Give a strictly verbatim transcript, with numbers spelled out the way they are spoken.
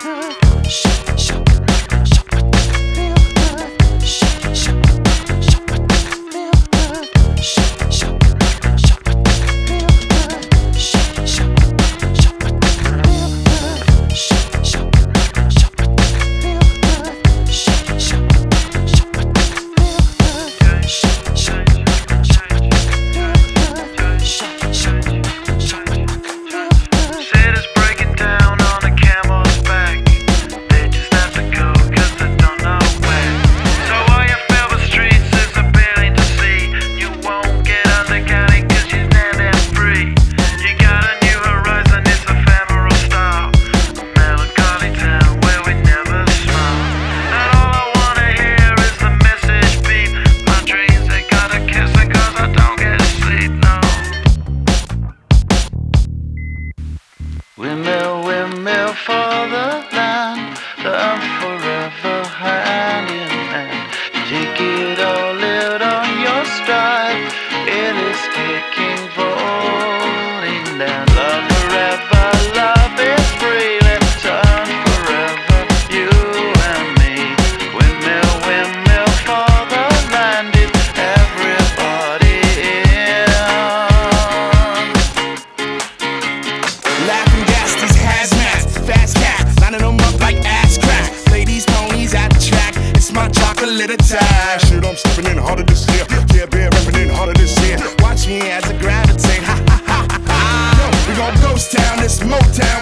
Windmill, windmill for the land, love forever hand in hand. Take it all, live on your stride. It is kicking, falling down. Love forever, love is free. Let's turn forever, you and me. Windmill, windmill for the land. Is everybody in? Laughing gas, these hazmats, fast cats, lining them up like ass crack. Play these ponies at the track, it's my chocolate attack. Shit, I'm stepping in harder this year. Yeah, bear repping in harder this year. Watch me as I gravitate, ha ha ha ha ha. Yo, we gon' ghost town, this Motown.